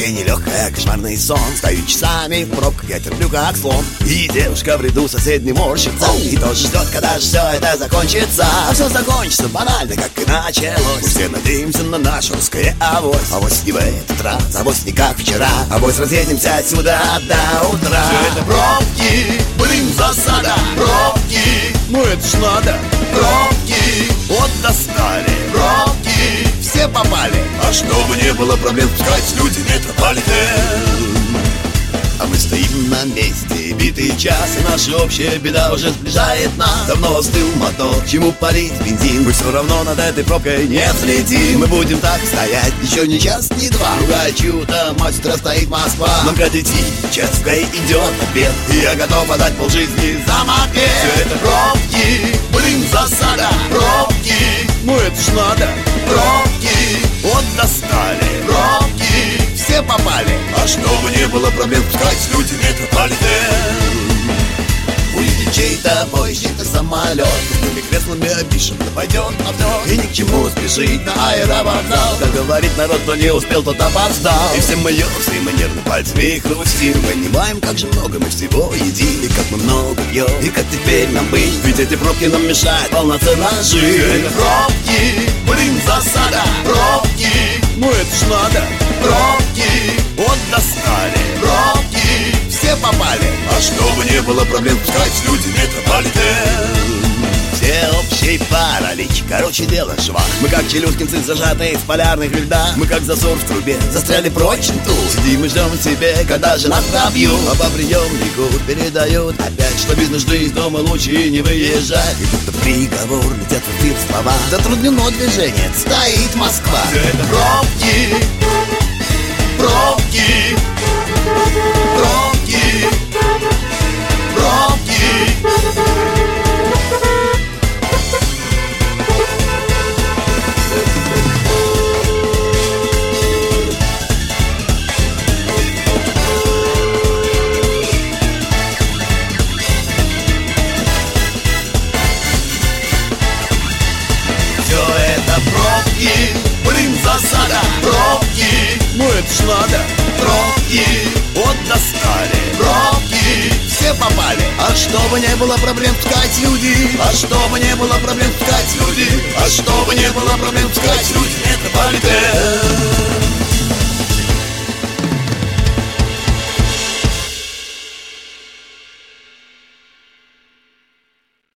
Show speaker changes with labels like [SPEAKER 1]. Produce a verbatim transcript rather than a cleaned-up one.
[SPEAKER 1] День нелегкая, кошмарный сон. Стою часами в пробках, я терплю как слон. И девушка в ряду соседней морщится и тоже ждет, когда же все это закончится. А все закончится банально, как и началось. Мы все надеемся на наше русское авось. Авось не в этот раз, авось не как вчера. Авось разъедемся отсюда до утра. Все это пробки, блин, засада. Пробки, ну это ж надо. Пробки, вот достали. Пробки, все попали. А чтобы не было проблем, пускать люди метрополитен. А мы стоим на месте, битый час, и наша общая беда уже сближает нас. Давно остыл мотор, к чему палить бензин? Мы все равно над этой пробкой не взлетим. Мы будем так стоять еще ни час, ни два. Ругая чью-то мать, стоит Москва. Нам катить сейчас в ГАИ идет обед, и я готов отдать полжизни за мопед. Все это пробки, блин, засада. Пробки, ну это ж надо. Пробки, вот достали. Пробки, все попали. А чтобы не было проблем, пускать люди метрополитен. Увидит чей-то поезд, чей-то самолет, пустыми креслами опишем, да пойдет на все. И ни к чему спешить на аэровокзал. Как говорит народ, кто не успел, тот опоздал. И все мы ерзаем, мы нервно пальцами и хрустим. Понимаем, как же много мы всего едим, и как мы много пьем, и как теперь нам быть. Ведь эти пробки нам мешают полноценно жить. Это пробки, блин, засада. Пробки, ну это ж надо. Пробки, вот достали. Пробки, все попали. А чтобы не было проблем, пускать люди метрополитен. Все общий паралич, короче дело швах. Мы как челюскинцы, зажатые в полярных льдах. Мы как засор в трубе, застряли прочно тут. Сидим и ждем тебе, когда же нас пробьют. А по приемнику передают опять, что без нужды из дома лучше не выезжать. И будто приговор летят в эфир слова. Затруднено движение, стоит Москва. Все это пробки, пробки, пробки, пробки. Все это пробки, блин, засада. Пробки, ну это ж надо. Пробки, вот достали. Пробки, все попали. А чтобы не было проблем, пускать люди. А чтобы не было проблем, пускать люди. А чтобы не было проблем, пускать люди метрополитен.